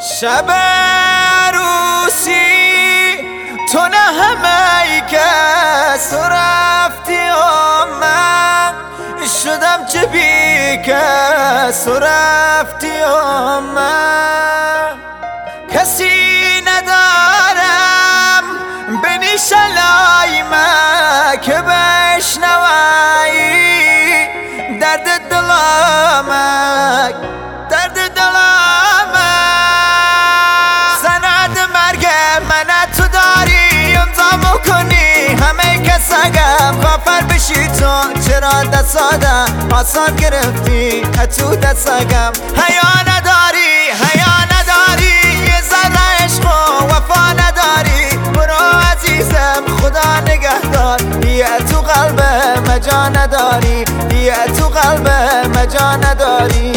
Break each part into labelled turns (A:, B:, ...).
A: شب عروسی تو نه همه ای کس تو رفتی و من شدم چه بی کس تو رفتی و من کسی ندارم بنی شلای من که بشنوی درد دلامک درد دلامک سند مرگ من تو داری امضا کنی همه کسگم کافر بشی تو چرا دستادم آسان گرفتی تو دستگم حیا نداری حیا نداری یه ذره عشق و وفا نداری برو عزیزم خدا نگهدار بیا تو قلب مجا نداری بیا تو قلب مجا نداری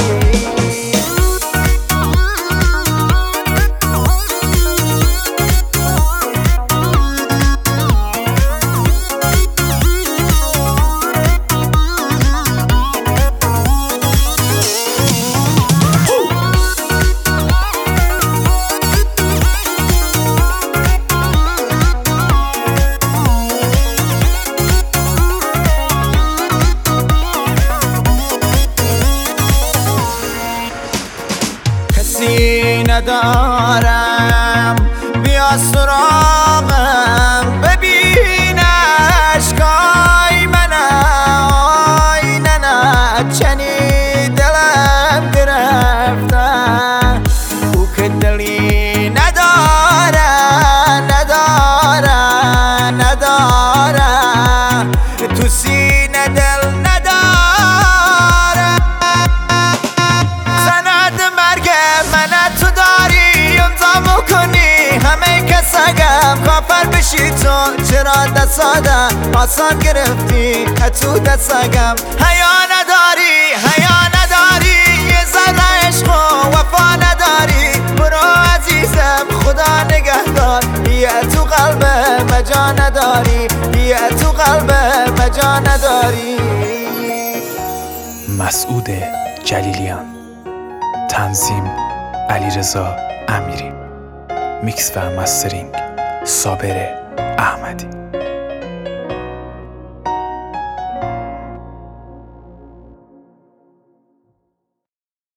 A: کسی ندارم بیا سراغم ببین اشکای منم آی نه چنی دلم گرفتن او که دلی نداره نداره نداره تو سینه دل نداره تو داری امضا کنی همه کسگم کافر بشی تو چرا دستادم آسان گرفتی تو دستگم حیا نداری حیا نداری یه ذره عشق و وفا نداری برو عزیزم خدا نگهدار بیا تو قلب مجا نداری بیا تو قلب مجا نداری.
B: مسعود جلیلیان، تنظیم علیرضا امیری، میکس و مسترینگ صابر احمدی.